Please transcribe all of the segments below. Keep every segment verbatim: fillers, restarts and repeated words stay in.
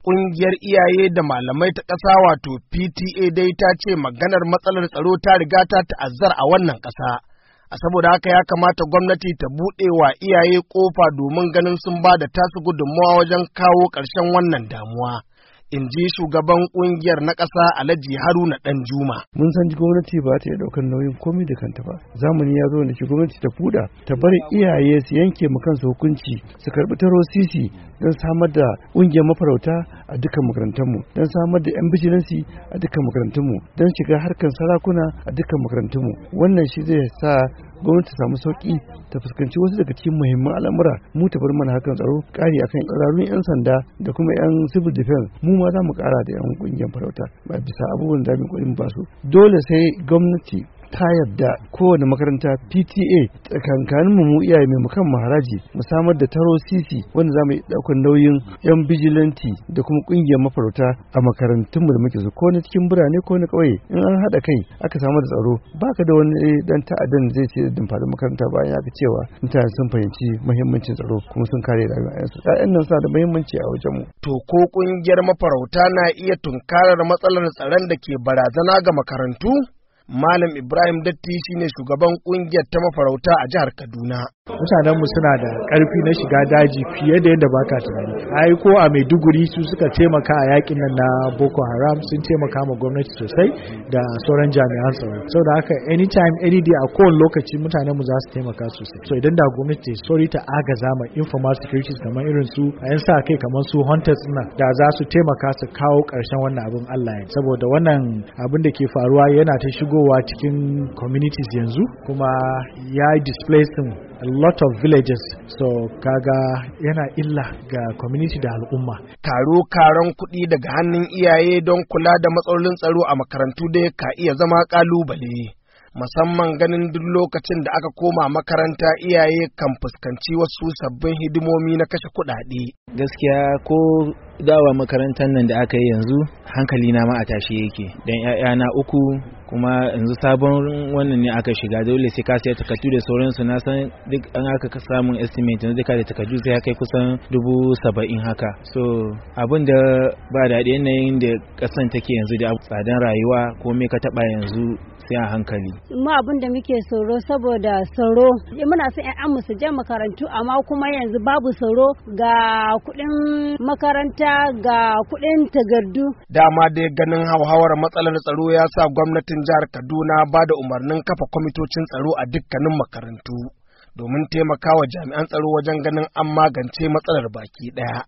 Ƙungiyar iyaye da malamai ta ƙasa wato P T A dai ta ce maganar matsalar tsaro ta riga ta ta'azzara a wannan ƙasa. A saboda haka ya kamata gwamnati ta buɗe wa iyaye ƙofa domin ganin sun ba da tasu gudunmawa wajen kawo ƙarshen wannan damuwa. In ji shugaban kungiyar na ƙasa Alhaji Haruna Danjuma. Mun san gwamnati ba ta iya ɗaukar nauyin komai da kanta ba. Zamani ya zo da shi gwamnati ta fuda ta bari iyaye su yanke mu kansu hukunci su karɓi taro sisi don samar da ƙungiyar mafarauta a dukkan makarantunmu, don samar da 'yan bijilansi a dukkan makarantunmu, don shiga harkar sarakuna a dukkan makarantunmu. Wannan shi zai sa gwamnati samu sauki ta fuskanci wasu daga cikin muhimman al'amura. Mu ta bar mana hakan tsaro, ƙari akan tsararrun 'yan sanda da kuma 'yan civil defense. Mu ma za mu ƙara da 'yan ƙungiyar farauta ba bisa abubuwan da mu kuɗin ba su. Dole sai gwamnati ta yarda kowane makaranta P T A tsakankanin mu iyaye mai mukan maharaji mu samar da taro sisi wanda za mu yi ɗaukar nauyin 'yan bijilanti da kuma ƙungiyar mafarauta a makarantun mu da muke su ko na cikin birane ko na ƙauye. In an haɗa kai aka samar da tsaro baka da wani dan ta'addan zai ce din faɗin makaranta bayan aka cewa mutane sun fahimci muhimmancin tsaro kuma sun kare rayuwarsu. Ƴaƴan nan suna da muhimmanci a wajen mu. To ko ƙungiyar mafarauta na iya tunkarar matsalar tsaron da ke barazana ga makarantu? Malam Ibrahim Datti shine shugaban kungiyar ta mafarauta a jihar Kaduna. Mutanenmu suna da ƙarfi na shiga daji fiye da yadda baka tunani. Ai ko a Maiduguri su suka taimaka a yakin nan na Boko Haram, sun taimaka ma gwamnati sosai da sauran jami'an tsaro. Saboda haka anytime any day a kowane lokaci mutanenmu za su taimaka sosai. So idan da gwamnati ta sorry ta agaza ma informal securities kamar irin su a yan sa kai kamar su hunters na da za su taimaka su kawo ƙarshen wannan abin Allah ya. Saboda wannan abin da ke faruwa yana ta shigowa cikin communities yanzu kuma ya displacing a lot of villages, so kaga yana illa ga community da al'umma. Karo karon kuɗi daga hannun iyaye don kula da matsalolin tsaro a makarantu dai ka iya zama ƙalubale. Musamman ganin duk lokacin da aka koma makaranta iyaye kan fuskanci wasu sabbin hidimomi na kashe kuɗaɗe. Gaskiya ko dawa makarantar nan da aka yi yanzu hankali na ma a tashi yake dan ƴaƴana uku kuma yanzu sabon wannan ne aka shiga dole sai ka sai takardu da sauransu. Na san duk an aka samun estimate yanzu duka da takardu sai kai kusan dubu saba'in haka. So abin da ba daɗi yanayin da ƙasan take yanzu da tsadan rayuwa komai ka taɓa yanzu sai a hankali. Mu abin da muke tsoro saboda tsaro muna son ƴaƴan mu su je makarantu amma kuma yanzu babu tsaro ga kuɗin makaranta ga kuɗin takardu. Dama dai ganin hauhawar matsalar tsaro ya sa gwamnatin jihar Kaduna ba da umarnin kafa kwamitocin tsaro a dukkanin makarantu domin taimakawa jami'an tsaro wajen ganin an magance matsalar baki ɗaya.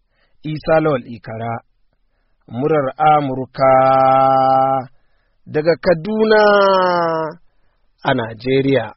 Isa Lawal Ikara, murar Amurka daga Kaduna a Najeriya.